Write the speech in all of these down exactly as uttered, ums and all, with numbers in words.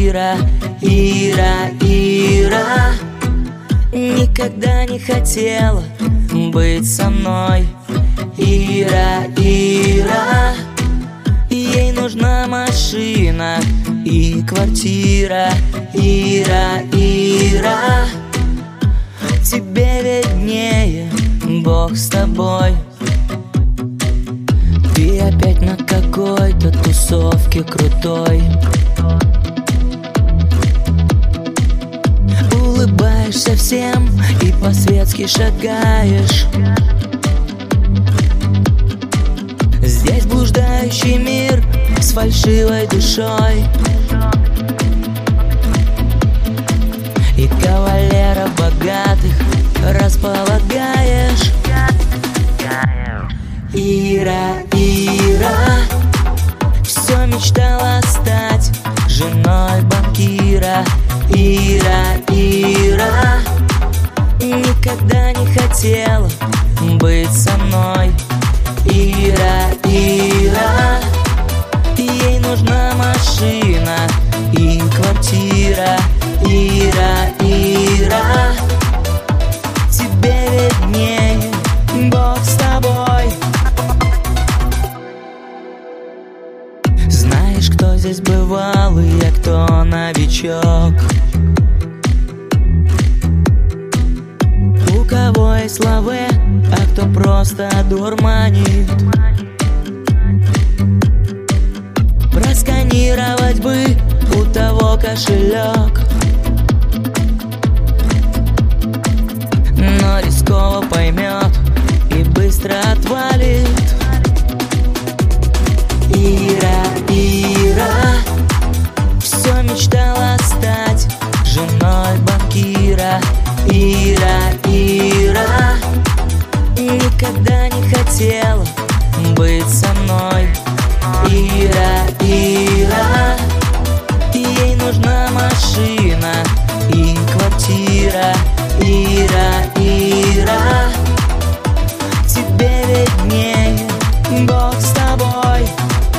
Ира, Ира, Ира никогда не хотела быть со мной. Ира, Ира, ей нужна машина и квартира. Ира, Ира, тебе виднее, Бог с тобой. Ты опять на какой-то тусовке крутой. Улыбаешься всем и по-светски шагаешь. Здесь блуждающий мир с фальшивой душой. И кавалеров богатых располагаешь. Ира, Ира, все мечтала стать женой банкира. Ира, Ира, никогда не хотела быть со мной. Ира, Ира, ей нужна машина и квартира. Ира, Ира, тебе виднее, Бог с тобой. Знаешь, кто здесь бывалый, а кто новичок? У кого есть лаве, а кто просто дурманит? Просканировать бы у того кошелек, но рисково поймет и быстро отвалит. Ира, Ира, все мечтала стать женой банкира. Ира, Ира, никогда не хотела быть со мной. Ира, Ира, ей нужна машина и квартира. Ира, Ира, тебе виднее, Бог с тобой.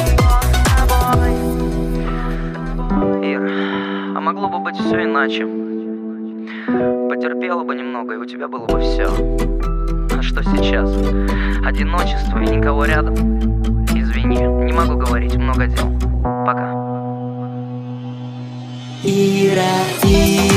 Ир, а могло бы быть все иначе. Потерпела бы немного, и у тебя было бы все. А что сейчас? Одиночество и никого рядом. Извини, не могу говорить, много дел. Пока. Ира, Ира.